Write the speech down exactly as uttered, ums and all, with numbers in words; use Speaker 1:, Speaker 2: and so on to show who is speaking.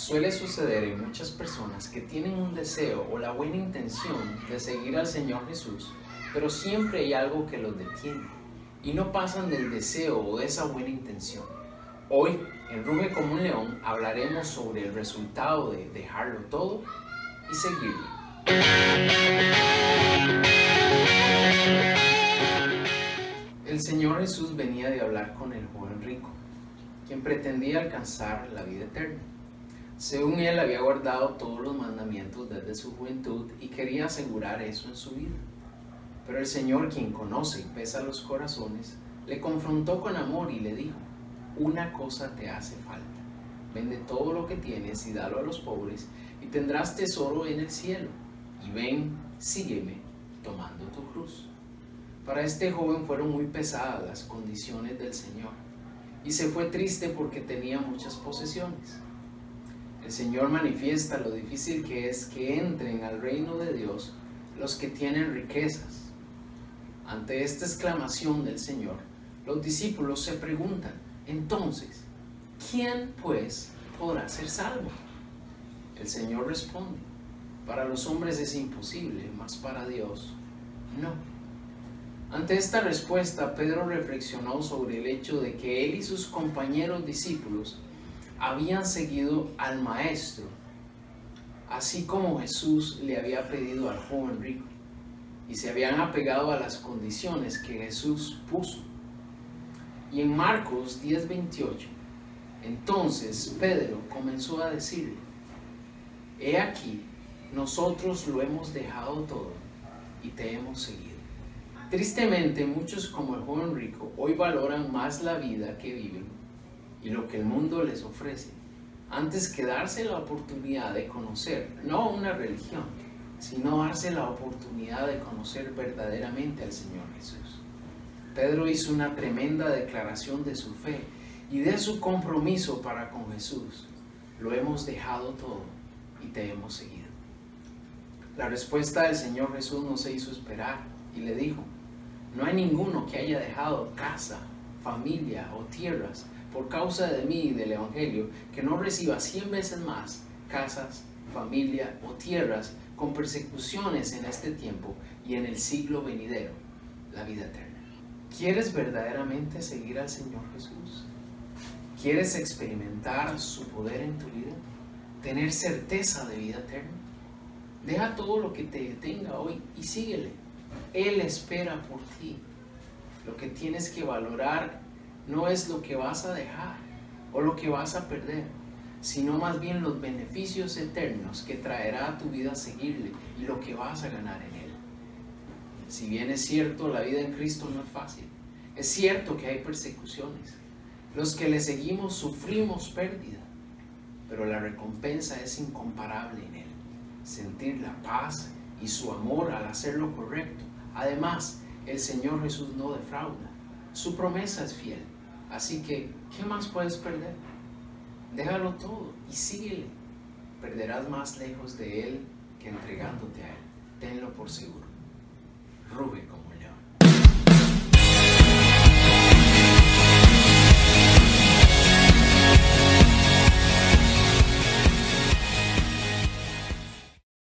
Speaker 1: Suele suceder en muchas personas que tienen un deseo o la buena intención de seguir al Señor Jesús, pero siempre hay algo que los detiene y no pasan del deseo o de esa buena intención. Hoy, en Ruge como un León, hablaremos sobre el resultado de dejarlo todo y seguirlo. El Señor Jesús venía de hablar con el joven rico, quien pretendía alcanzar la vida eterna. Según él, había guardado todos los mandamientos desde su juventud y quería asegurar eso en su vida. Pero el Señor, quien conoce y pesa los corazones, le confrontó con amor y le dijo: una cosa te hace falta. Vende todo lo que tienes y dalo a los pobres, y tendrás tesoro en el cielo. Y ven, sígueme, tomando tu cruz. Para este joven fueron muy pesadas las condiciones del Señor, y se fue triste porque tenía muchas posesiones. El Señor manifiesta lo difícil que es que entren al reino de Dios los que tienen riquezas. Ante esta exclamación del Señor, los discípulos se preguntan: entonces, ¿quién pues podrá ser salvo? El Señor responde: para los hombres es imposible, mas para Dios no. Ante esta respuesta, Pedro reflexionó sobre el hecho de que él y sus compañeros discípulos habían seguido al Maestro, así como Jesús le había pedido al joven rico, y se habían apegado a las condiciones que Jesús puso. Y en Marcos diez veintiocho, entonces Pedro comenzó a decirle: he aquí, nosotros lo hemos dejado todo y te hemos seguido. Tristemente, muchos como el joven rico hoy valoran más la vida que viven y lo que el mundo les ofrece, antes que darse la oportunidad de conocer, no una religión, sino darse la oportunidad de conocer verdaderamente al Señor Jesús. Pedro hizo una tremenda declaración de su fe y de su compromiso para con Jesús. Lo hemos dejado todo y te hemos seguido. La respuesta del Señor Jesús no se hizo esperar y le dijo: no hay ninguno que haya dejado casa, familia o tierras por causa de mí y del Evangelio, que no reciba cien veces más casas, familia o tierras con persecuciones en este tiempo y en el siglo venidero, la vida eterna. ¿Quieres verdaderamente seguir al Señor Jesús? ¿Quieres experimentar su poder en tu vida? ¿Tener certeza de vida eterna? Deja todo lo que te detenga hoy y síguele. Él espera por ti. Lo que tienes que valorar no es lo que vas a dejar o lo que vas a perder, sino más bien los beneficios eternos que traerá a tu vida seguirle y lo que vas a ganar en él. Si bien es cierto, la vida en Cristo no es fácil. Es cierto que hay persecuciones. Los que le seguimos sufrimos pérdida, pero la recompensa es incomparable en él. Sentir la paz y su amor al hacer lo correcto. Además, el Señor Jesús no defrauda. Su promesa es fiel. Así que, ¿qué más puedes perder? Déjalo todo y síguele. Perderás más lejos de Él que entregándote a Él. Tenlo por seguro. Ruge como